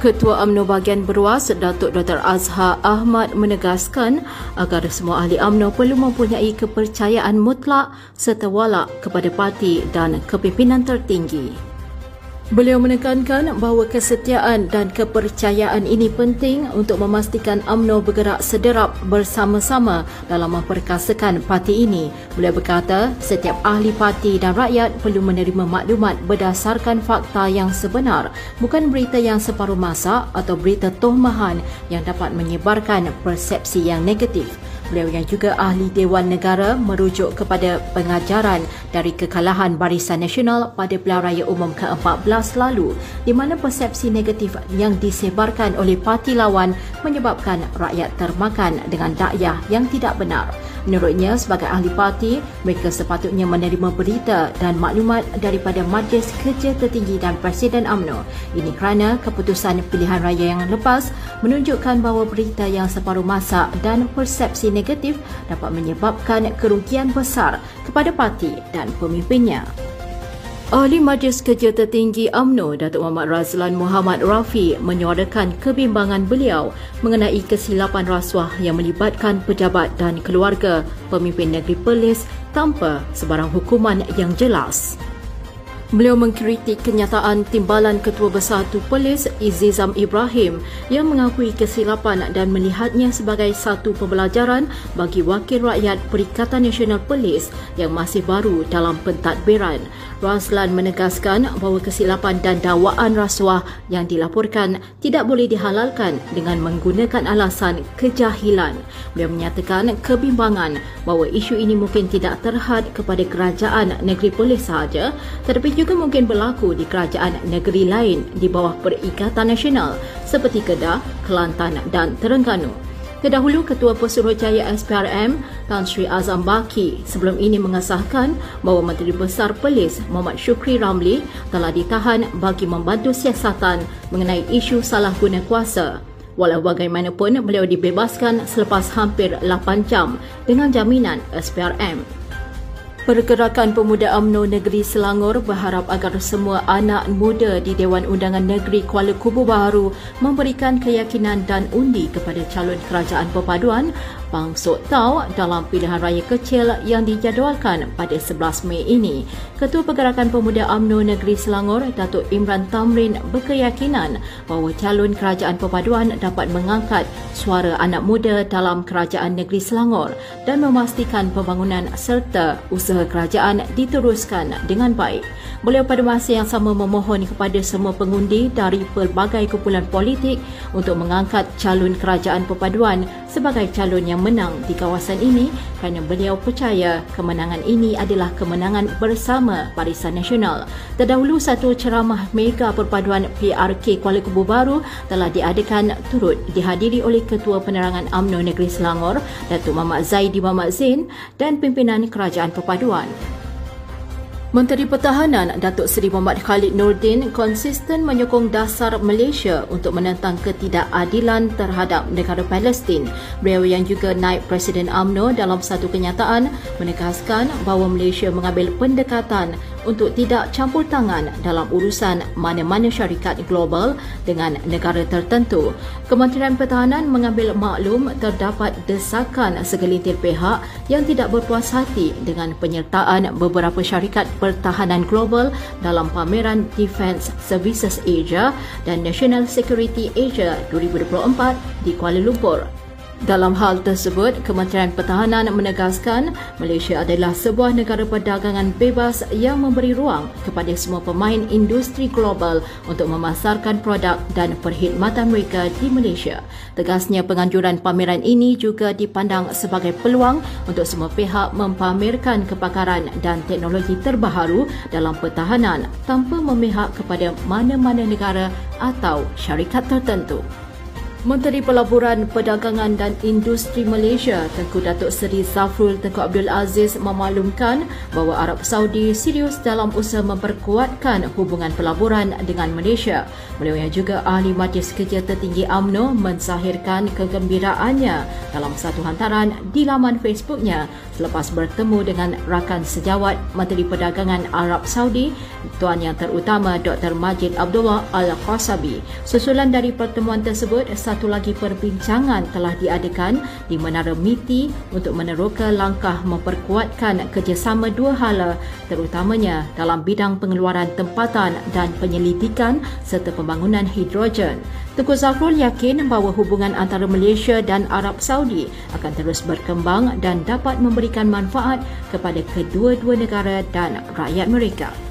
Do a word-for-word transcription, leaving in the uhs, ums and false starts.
Ketua U M N O Bahagian Beruas, Datuk Doktor Azhar Ahmad menegaskan agar semua ahli U M N O perlu mempunyai kepercayaan mutlak serta walak kepada parti dan kepimpinan tertinggi. Beliau menekankan bahawa kesetiaan dan kepercayaan ini penting untuk memastikan U M N O bergerak sederap bersama-sama dalam memperkasakan parti ini. Beliau berkata, setiap ahli parti dan rakyat perlu menerima maklumat berdasarkan fakta yang sebenar, bukan berita yang separuh masa atau berita tohmahan yang dapat menyebarkan persepsi yang negatif. Beliau yang juga ahli Dewan Negara merujuk kepada pengajaran dari kekalahan Barisan Nasional pada pilihan raya umum ke empat belas lalu, di mana persepsi negatif yang disebarkan oleh parti lawan menyebabkan rakyat termakan dengan dakwah yang tidak benar. Menurutnya, sebagai ahli parti, mereka sepatutnya menerima berita dan maklumat daripada Majlis Kerja Tertinggi dan Presiden U M N O. Ini kerana keputusan pilihan raya yang lepas menunjukkan bahawa berita yang separuh masa dan persepsi negatif dapat menyebabkan kerugian besar kepada parti dan pemimpinnya. Ahli Majlis Kerja Tertinggi U M N O, Datuk Muhammad Razlan Muhammad Rafi menyuarakan kebimbangan beliau mengenai kesilapan rasuah yang melibatkan pejabat dan keluarga pemimpin negeri Perlis tanpa sebarang hukuman yang jelas. Beliau mengkritik kenyataan Timbalan Ketua Bersatu Perlis Izzizam Ibrahim yang mengakui kesilapan dan melihatnya sebagai satu pembelajaran bagi wakil rakyat Perikatan Nasional Perlis yang masih baru dalam pentadbiran. Razlan menegaskan bahawa kesilapan dan dakwaan rasuah yang dilaporkan tidak boleh dihalalkan dengan menggunakan alasan kejahilan. Beliau menyatakan kebimbangan bahawa isu ini mungkin tidak terhad kepada kerajaan negeri Perlis sahaja, tetapi juga mungkin berlaku di kerajaan negeri lain di bawah Perikatan Nasional seperti Kedah, Kelantan dan Terengganu. Terdahulu, Ketua Pesuruhjaya S P R M Tan Sri Azam Baki sebelum ini mengesahkan bahawa Menteri Besar Perlis Muhammad Shukri Ramli telah ditahan bagi membantu siasatan mengenai isu salah guna kuasa. Walau bagaimanapun, beliau dibebaskan selepas hampir lapan jam dengan jaminan S P R M. Pergerakan Pemuda U M N O Negeri Selangor berharap agar semua anak muda di Dewan Undangan Negeri Kuala Kubu Baharu memberikan keyakinan dan undi kepada calon kerajaan perpaduan Bang Sok Tau dalam pilihan raya kecil yang dijadualkan pada sebelas Mei ini. Ketua Pergerakan Pemuda U M N O Negeri Selangor, Datuk Imran Tamrin berkeyakinan bahawa calon kerajaan perpaduan dapat mengangkat suara anak muda dalam kerajaan negeri Selangor dan memastikan pembangunan serta usaha kerajaan diteruskan dengan baik. Beliau pada masa yang sama memohon kepada semua pengundi dari pelbagai kumpulan politik untuk mengangkat calon kerajaan perpaduan sebagai calon yang menang di kawasan ini kerana beliau percaya kemenangan ini adalah kemenangan bersama Barisan Nasional. Terdahulu, satu ceramah mega perpaduan P R K Kuala Kubu Baru telah diadakan turut dihadiri oleh Ketua Penerangan U M N O Negeri Selangor, Datuk Muhammad Zaidi Muhammad Zain dan pimpinan Kerajaan Perpaduan. Menteri Pertahanan Datuk Seri Muhammad Khalid Nordin konsisten menyokong dasar Malaysia untuk menentang ketidakadilan terhadap negara Palestin. Beliau yang juga naib Presiden U M N O dalam satu kenyataan menegaskan bahawa Malaysia mengambil pendekatan untuk tidak campur tangan dalam urusan mana-mana syarikat global dengan negara tertentu. Kementerian Pertahanan mengambil maklum terdapat desakan segelintir pihak yang tidak berpuas hati dengan penyertaan beberapa syarikat pertahanan global dalam pameran Defence Services Asia dan National Security Asia dua ribu dua puluh empat di Kuala Lumpur. Dalam hal tersebut, Kementerian Pertahanan menegaskan Malaysia adalah sebuah negara perdagangan bebas yang memberi ruang kepada semua pemain industri global untuk memasarkan produk dan perkhidmatan mereka di Malaysia. Tegasnya, penganjuran pameran ini juga dipandang sebagai peluang untuk semua pihak mempamerkan kepakaran dan teknologi terbaharu dalam pertahanan tanpa memihak kepada mana-mana negara atau syarikat tertentu. Menteri Pelaburan, Perdagangan dan Industri Malaysia Tengku Datuk Seri Zafrul Tengku Abdul Aziz memaklumkan bahawa Arab Saudi serius dalam usaha memperkuatkan hubungan pelaburan dengan Malaysia. Beliau yang juga Ahli Majlis Kerja Tertinggi U M N O menzahirkan kegembiraannya dalam satu hantaran di laman Facebooknya selepas bertemu dengan rakan sejawat Menteri Perdagangan Arab Saudi, Tuan Yang Terutama Doktor Majid Abdullah Al-Qasabi. Susulan dari pertemuan tersebut, satu lagi perbincangan telah diadakan di Menara Miti untuk meneroka langkah memperkuatkan kerjasama dua hala, terutamanya dalam bidang pengeluaran tempatan dan penyelidikan serta pembangunan hidrogen. Tengku Zafrul yakin bahawa hubungan antara Malaysia dan Arab Saudi akan terus berkembang dan dapat memberikan manfaat kepada kedua-dua negara dan rakyat mereka.